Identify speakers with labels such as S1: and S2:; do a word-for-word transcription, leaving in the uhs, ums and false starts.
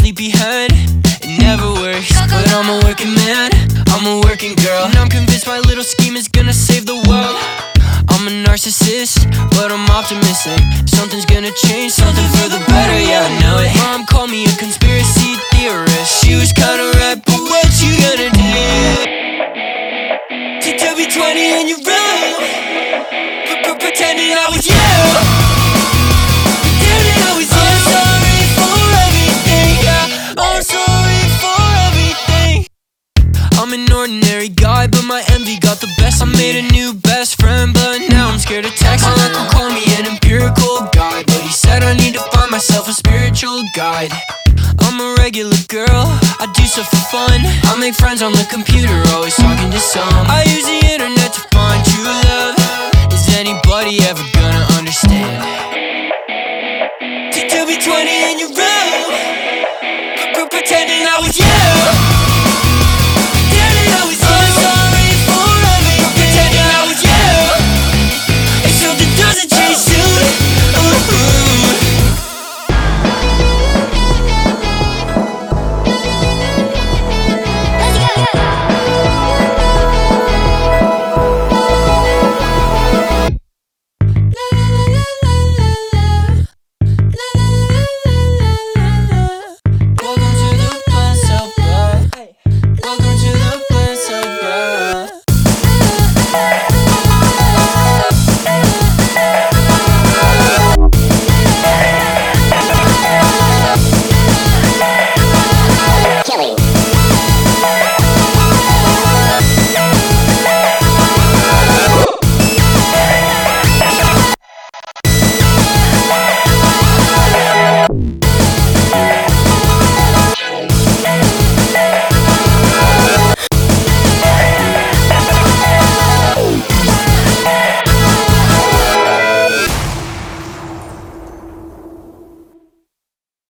S1: sleepyhead. It never works, but I'm a working man, I'm a working girl, and I'm convinced my little scheme is gonna save the world. I'm a narcissist, but I'm optimistic. Something's gonna change, something for the better, yeah, I know it. Mom called me a conspiracy theorist. She was kinda right, but what you gonna do? T W twenty in your room, pretending I was you, pretending I was you. I'm sorry for everything, yeah, I'm sorry for everything. I'm an ordinary guy, but my envy got the best. I made a new best friend, but now I'm scared to text. My uncle called me an empirical guy, but he said I need to find myself a spiritual guide. I'm a regular girl, I do stuff for fun. I make friends on the computer, always talking to some. I use the internet to find